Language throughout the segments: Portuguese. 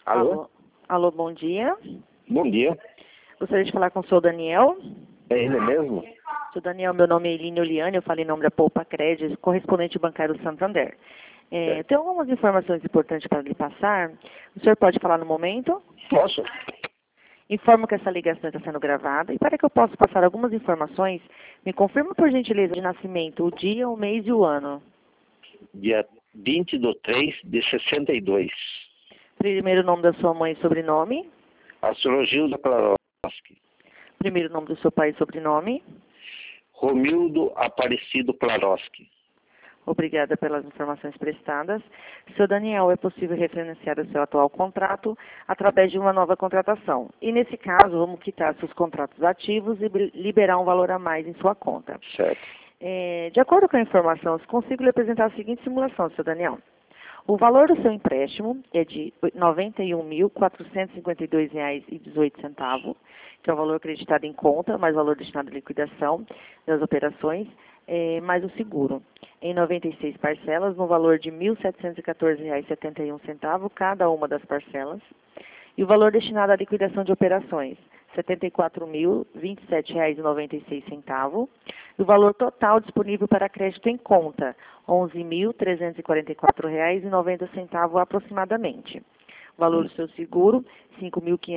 Alô? Alô, bom dia. Bom dia. Gostaria de falar com o senhor Daniel. É ele mesmo? Senhor Daniel, meu nome é Eline Oliane, eu falo em nome da Poupa Crédito, correspondente bancário Santander. Tem algumas informações importantes para lhe passar. O senhor pode falar no momento? Posso? Informo que essa ligação está sendo gravada e para que eu possa passar algumas informações, me confirma por gentileza de nascimento, o dia, o mês e o ano. Dia 20/3/62. Primeiro nome da sua mãe e sobrenome. Astrologilda Plaroski. Primeiro nome do seu pai e sobrenome. Romildo Aparecido Plaroski. Obrigada pelas informações prestadas. Seu Daniel, é possível referenciar o seu atual contrato através de uma nova contratação. E, nesse caso, vamos quitar seus contratos ativos e liberar um valor a mais em sua conta. Certo. De acordo com a informação, eu consigo lhe apresentar a seguinte simulação, seu Daniel. O valor do seu empréstimo é de R$ 91.452,18, que é o valor acreditado em conta, mais valor destinado à liquidação das operações, mais o seguro, em 96 parcelas, no valor de R$ 1.714,71, cada uma das parcelas, e o valor destinado à liquidação de operações, R$ 74.027,96, e o valor total disponível para crédito em conta, R$ 11.344,90 aproximadamente. O valor do seu seguro, R$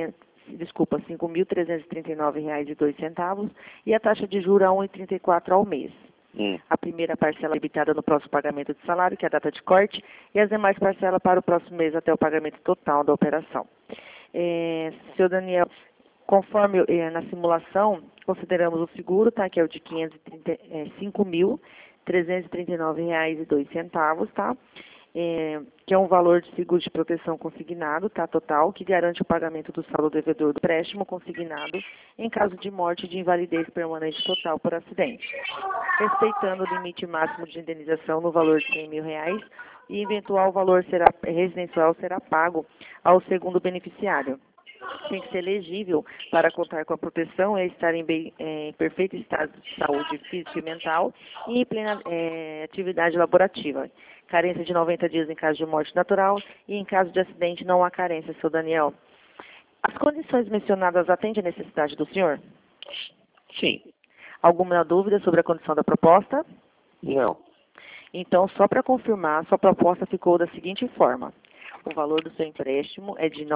5.339,02 e a taxa de juros a 1,34 ao mês. A primeira parcela debitada no próximo pagamento de salário, que é a data de corte, e as demais parcelas para o próximo mês até o pagamento total da operação. Seu Daniel, conforme na simulação, consideramos o seguro, tá, que é o de R$ 5.339,02, tá? Que é um valor de seguro de proteção consignado, tá, total, que garante o pagamento do saldo devedor do empréstimo consignado em caso de morte e de invalidez permanente total por acidente, respeitando o limite máximo de indenização no valor de R$ 100.000 e eventual valor residencial será pago ao segundo beneficiário. Tem que ser elegível para contar com a proteção e estar em perfeito estado de saúde física e mental e em plena atividade laborativa. Carência de 90 dias em caso de morte natural e em caso de acidente não há carência, seu Daniel. As condições mencionadas atendem à necessidade do senhor? Sim. Alguma dúvida sobre a condição da proposta? Não. Então, só para confirmar, sua proposta ficou da seguinte forma. O valor do seu empréstimo é de R$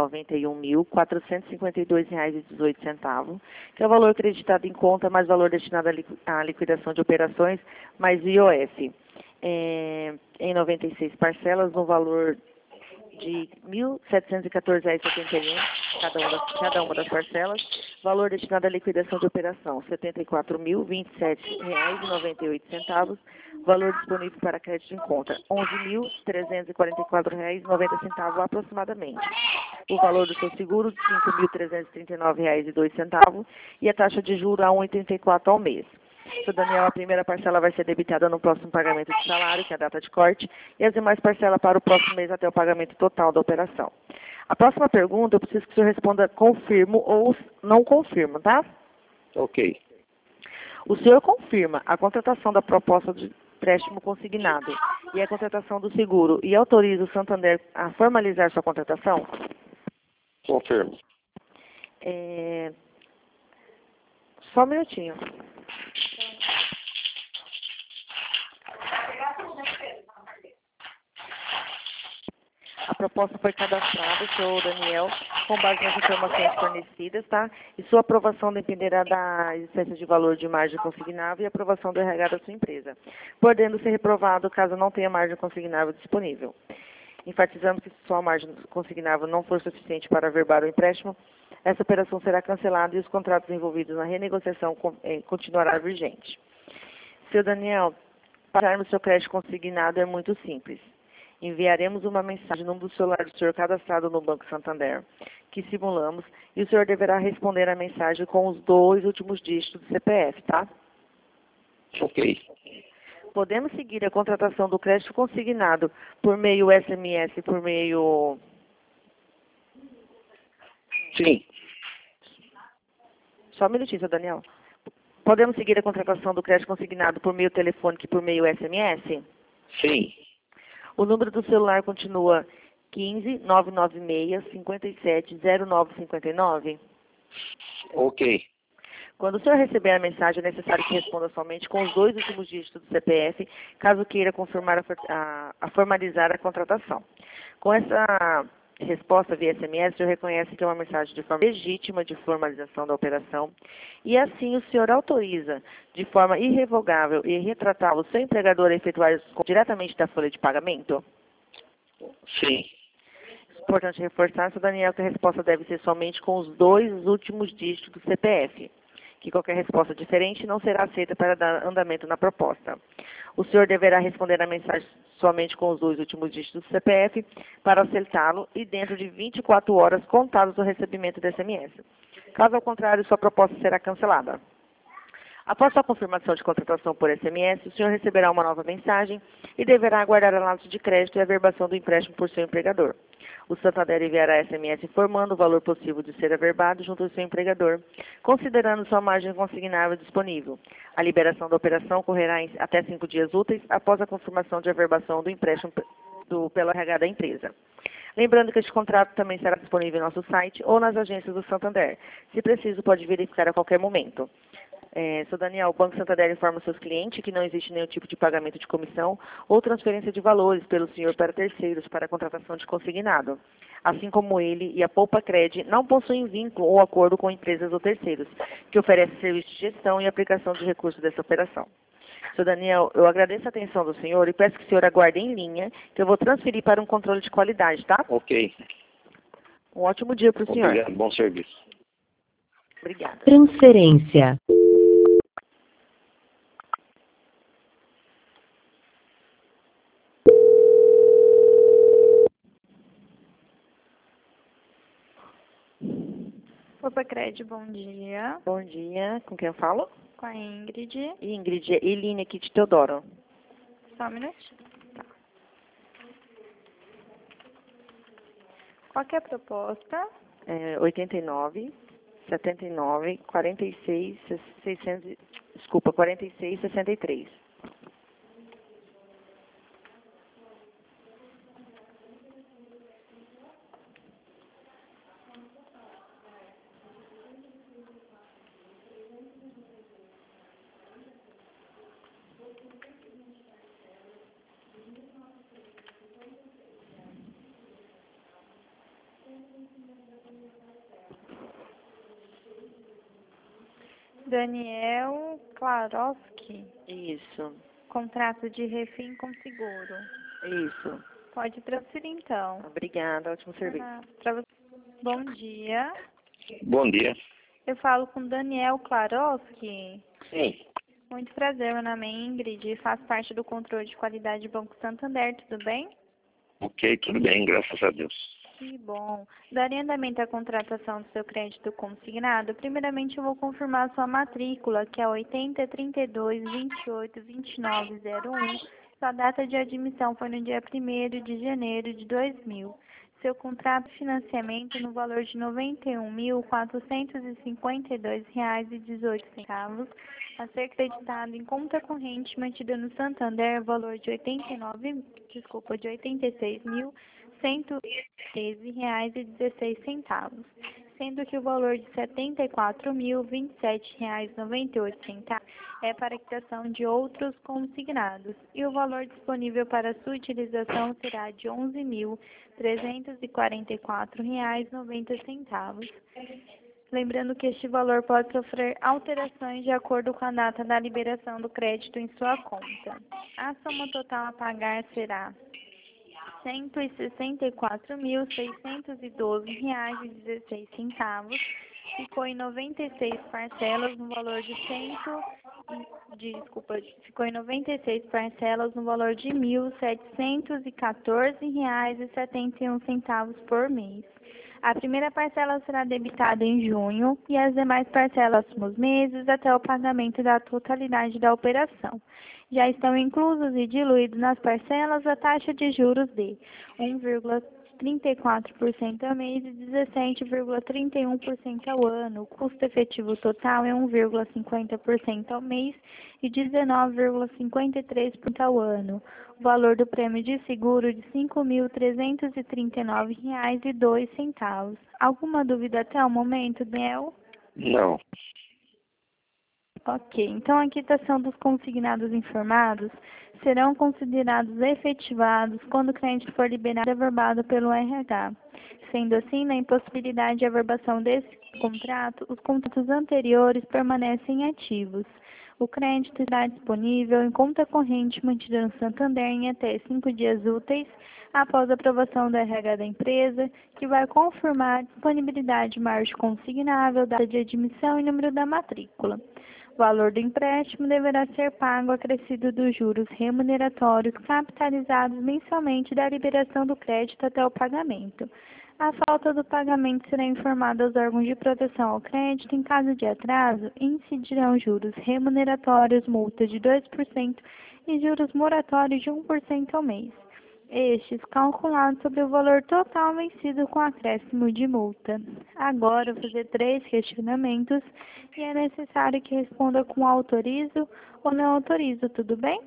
91.452,18, que é o valor acreditado em conta, mais valor destinado à liquidação de operações, mais IOF. Em 96 parcelas, no valor de R$ 1.714,71, cada uma das parcelas, valor destinado à liquidação de operação, R$ 74.027,98, valor disponível para crédito em conta, R$ 11.344,90 aproximadamente. O valor do seu seguro, R$ 5.339,02 e a taxa de juros a 1,34 ao mês. Seu Daniel, a primeira parcela vai ser debitada no próximo pagamento de salário, que é a data de corte, e as demais parcelas para o próximo mês até o pagamento total da operação. A próxima pergunta, eu preciso que o senhor responda confirmo ou não confirmo, tá? Ok. O senhor confirma a contratação da proposta de empréstimo consignado e a contratação do seguro e autoriza o Santander a formalizar sua contratação? Confirmo. Só um minutinho. A proposta foi cadastrada, senhor Daniel, com base nas informações fornecidas, tá? E sua aprovação dependerá da existência de valor de margem consignável e aprovação do RH da sua empresa, podendo ser reprovado caso não tenha margem consignável disponível. Enfatizamos que se sua margem consignável não for suficiente para averbar o empréstimo, essa operação será cancelada e os contratos envolvidos na renegociação continuará vigente. Seu Daniel, para o seu crédito consignado é muito simples. Enviaremos uma mensagem no número do celular do senhor cadastrado no Banco Santander, que simulamos, e o senhor deverá responder a mensagem com os 2 últimos dígitos do CPF, tá? Ok. Podemos seguir a contratação do crédito consignado por meio SMS, por meio... Sim. Só um minutinho, seu Daniel. Podemos seguir a contratação do crédito consignado por meio telefônico e por meio SMS? Sim. O número do celular continua 15 996 57 0959. Ok. Quando o senhor receber a mensagem, é necessário que responda somente com os 2 últimos dígitos do CPF, caso queira confirmar a formalizar a contratação. Com essa resposta via SMS, o senhor reconhece que é uma mensagem de forma legítima de formalização da operação e assim o senhor autoriza de forma irrevogável e irretratável o seu empregador a efetuar isso diretamente da folha de pagamento? Sim. Importante reforçar, Sr. Daniel, que a resposta deve ser somente com os 2 últimos dígitos do CPF, que qualquer resposta diferente não será aceita para dar andamento na proposta. O senhor deverá responder a mensagem somente com os 2 últimos dígitos do CPF para aceitá-lo e dentro de 24 horas contadas do recebimento do SMS. Caso ao contrário, sua proposta será cancelada. Após sua confirmação de contratação por SMS, o senhor receberá uma nova mensagem e deverá aguardar a análise de crédito e a averbação do empréstimo por seu empregador. O Santander enviará SMS informando o valor possível de ser averbado junto ao seu empregador, considerando sua margem consignável disponível. A liberação da operação ocorrerá em até 5 dias úteis após a confirmação de averbação do empréstimo pelo RH da empresa. Lembrando que este contrato também será disponível em nosso site ou nas agências do Santander. Se preciso, pode verificar a qualquer momento. Sr. Daniel, o Banco Santander informa seus clientes que não existe nenhum tipo de pagamento de comissão ou transferência de valores pelo senhor para terceiros para a contratação de consignado. Assim como ele e a Poupa Cred não possuem vínculo ou acordo com empresas ou terceiros, que oferecem serviço de gestão e aplicação de recursos dessa operação. Sr. Daniel, eu agradeço a atenção do senhor e peço que o senhor aguarde em linha, que eu vou transferir para um controle de qualidade, tá? Ok. Um ótimo dia para o senhor. Obrigado. Bom serviço. Obrigada. Transferência. Opa, Cred, bom dia. Bom dia. Com quem eu falo? Com a Ingrid. Ingrid, Eline aqui de Teodoro. Só um minutinho. Qual que é a proposta? 89, 79, 46, 600, desculpa, 46, 63. Daniel Klarowski. Isso, Contrato de refim com seguro. isso. Pode transferir, então. Obrigada, ótimo serviço. Pra você. Bom dia. Bom dia. Eu falo com Daniel Klarowski. Sim. Muito prazer, meu nome é Ingrid e faço parte do controle de qualidade do Banco Santander, tudo bem? Ok, tudo bem, graças a Deus. Que bom. Daria andamento à contratação do seu crédito consignado? Primeiramente, eu vou confirmar a sua matrícula, que é 8032282901. Sua data de admissão foi no dia 1º de janeiro de 2000. Seu contrato de financiamento no valor de R$ 91.452,18, a ser creditado em conta corrente mantida no Santander, valor de R$ 86.113,16, sendo que o valor de R$ 74.027,98 é para quitação de outros consignados, e o valor disponível para sua utilização será de R$ 11.344,90. Lembrando que este valor pode sofrer alterações de acordo com a data da liberação do crédito em sua conta. A soma total a pagar será R$ 164.612,16. Ficou em 96 parcelas no valor de ficou em 96 parcelas no valor de R$ 1.714,71 por mês. A primeira parcela será debitada em junho e as demais parcelas nos meses até o pagamento da totalidade da operação. Já estão inclusos e diluídos nas parcelas a taxa de juros de 34% ao mês e 17,31% ao ano. O custo efetivo total é 1,50% ao mês e 19,53% ao ano. O valor do prêmio de seguro de R$ 5.339,02. Alguma dúvida até o momento, Daniel? Não. Ok, então a quitação dos consignados informados serão considerados efetivados quando o crédito for liberado e averbado pelo RH. Sendo assim, na impossibilidade de averbação desse contrato, os contratos anteriores permanecem ativos. O crédito estará disponível em conta corrente mantida no Santander em até 5 dias úteis após a aprovação do RH da empresa, que vai confirmar a disponibilidade de margem consignável, data de admissão e número da matrícula. O valor do empréstimo deverá ser pago acrescido dos juros remuneratórios capitalizados mensalmente da liberação do crédito até o pagamento. A falta do pagamento será informada aos órgãos de proteção ao crédito. Em caso de atraso, incidirão juros remuneratórios, multa de 2% e juros moratórios de 1% ao mês. Estes calculados sobre o valor total vencido com acréscimo de multa. Agora, vou fazer 3 questionamentos e é necessário que responda com autorizo ou não autorizo, tudo bem?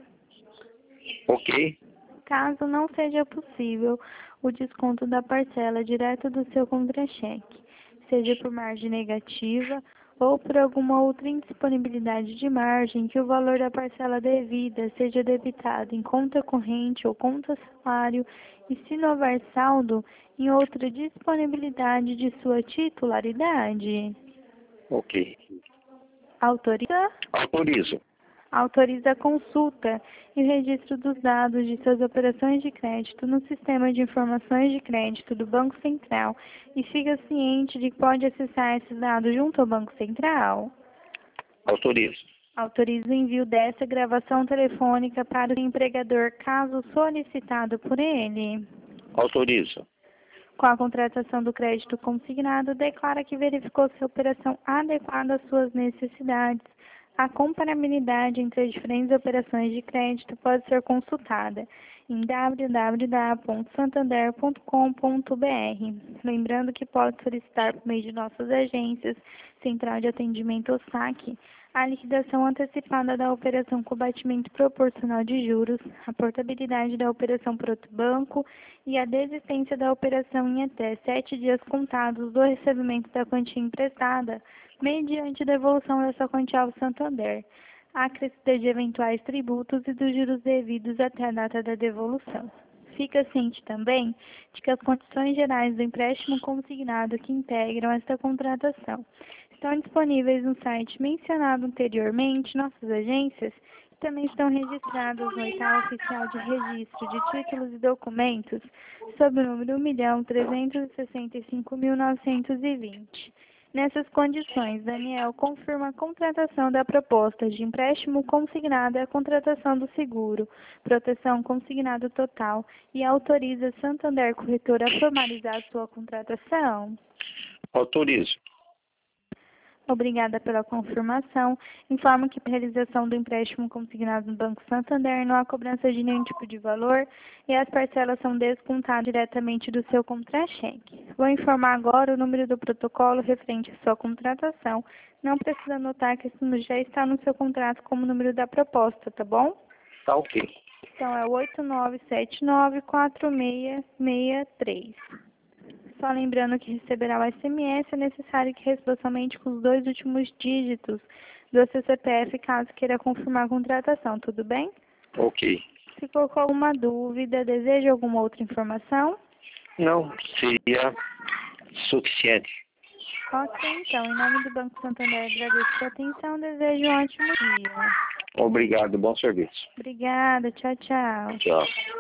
Ok. Caso não seja possível o desconto da parcela direto do seu contra-cheque, seja por margem negativa ou por alguma outra indisponibilidade de margem, que o valor da parcela devida seja debitado em conta corrente ou conta salário e, se não houver saldo, em outra disponibilidade de sua titularidade. Ok. Autoriza? Autorizo. Autoriza a consulta e o registro dos dados de suas operações de crédito no Sistema de Informações de Crédito do Banco Central e fica ciente de que pode acessar esses dados junto ao Banco Central. Autorizo. Autoriza o envio dessa gravação telefônica para o empregador, caso solicitado por ele. Autorizo. Com a contratação do crédito consignado, declara que verificou se a operação adequada às suas necessidades. A comparabilidade entre as diferentes operações de crédito pode ser consultada em www.santander.com.br. Lembrando que pode solicitar por meio de nossas agências, Central de Atendimento ou SAC, a liquidação antecipada da operação com batimento proporcional de juros, a portabilidade da operação por outro banco e a desistência da operação em até 7 dias contados do recebimento da quantia emprestada, mediante devolução dessa quantia ao Santander, a acrescida de eventuais tributos e dos juros devidos até a data da devolução. Fica ciente também de que as condições gerais do empréstimo consignado que integram esta contratação estão disponíveis no site mencionado anteriormente. Nossas agências também estão registradas no Oitavo Oficial de Registro de Títulos e Documentos, sob o número 1.365.920. Nessas condições, Daniel confirma a contratação da proposta de empréstimo consignado e a contratação do seguro, proteção consignado total, e autoriza a Santander Corretora a formalizar sua contratação. Autorizo. Obrigada pela confirmação. Informo que para a realização do empréstimo consignado no Banco Santander não há cobrança de nenhum tipo de valor e as parcelas são descontadas diretamente do seu contra-cheque. Vou informar agora o número do protocolo referente à sua contratação. Não precisa anotar que esse número já está no seu contrato como número da proposta, tá bom? Tá ok. Então é 89794663. Só lembrando que receberá o SMS, é necessário que responda somente com os 2 últimos dígitos do seu CPF, caso queira confirmar a contratação, tudo bem? Ok. Se colocou alguma dúvida, deseja alguma outra informação? Não, seria suficiente. Ok, então, em nome do Banco Santander, agradeço a sua atenção, desejo um ótimo dia. Obrigado, bom serviço. Obrigada, tchau, tchau. Tchau.